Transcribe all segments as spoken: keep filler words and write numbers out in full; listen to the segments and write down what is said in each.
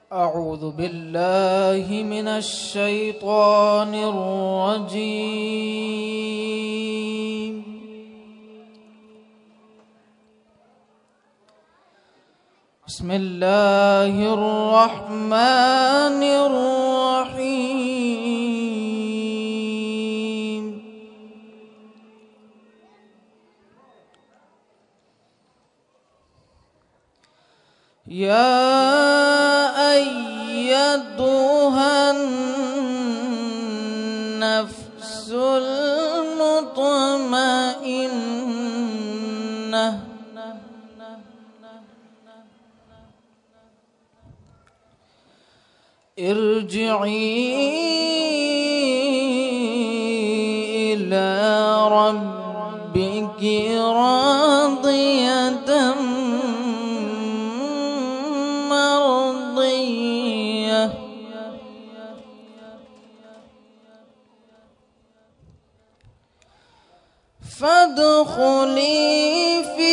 أعوذ بالله من الشيطان الرجيم. بسم الله الرحمن الرحيم. يا أيتها النفس المطمئنة ارجعي إلى ربك راضية مرضية فادخلي في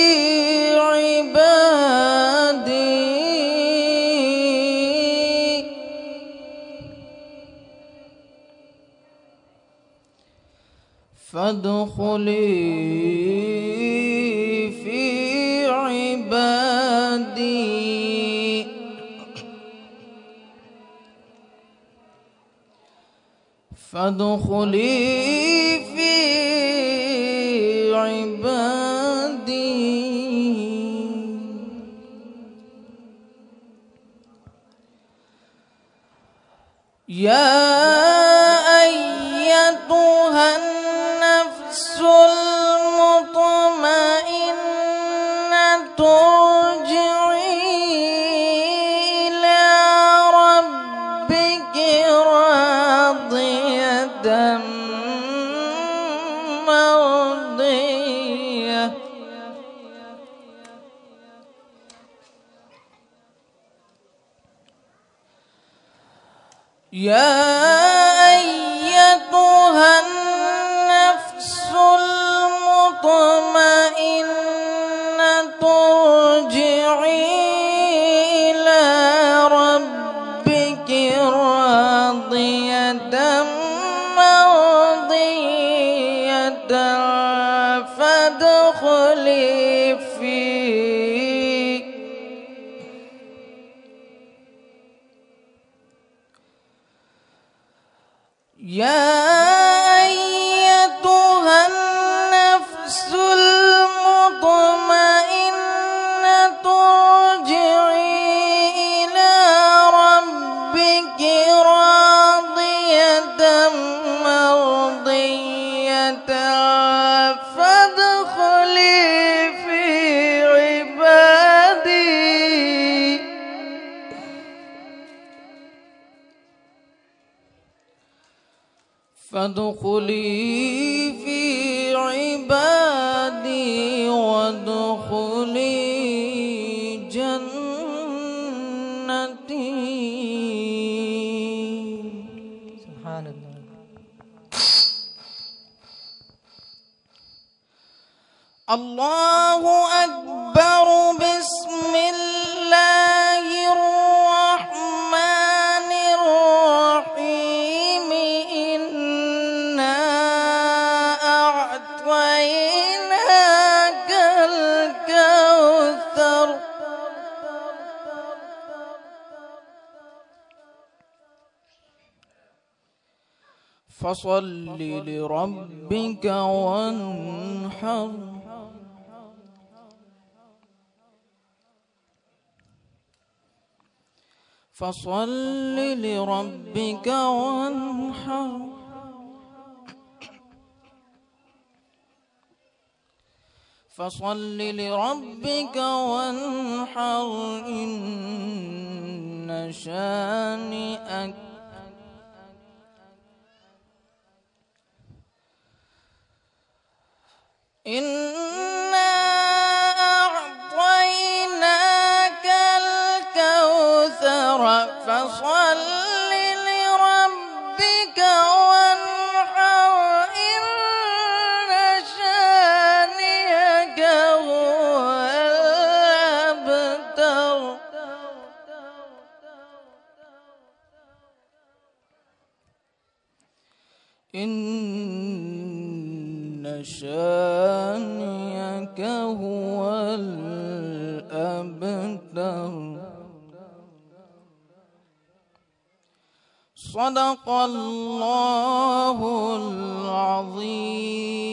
عبادي فادخلي في عبادي فادخلي في عبادي يا أيتها النفس المطمئنة ارجعي إلى ربك راضية مرضية يا أيتها النفس المطمئنة ارجعي إلى ربك راضية مرضية فادخلي في يا أيتها النفس المطمئنة ارجعي إلى ربك راضية مرضية فادخلي في عبادي فادخلي في عبادي وادخلي جنتي. سبحان الله. الله أكبر. بسم الله الرحمن الرحيم. إنا أعطيناك الكوثر فصل لربك وانحر فصل لربك وانحر فصل لربك وانحر إن شانئك إنا أعطيناك الكوثر فصل لربك وانحر إن شانئك هو الأبتر. إن شانئك هو الأبتر. صدق الله العظيم.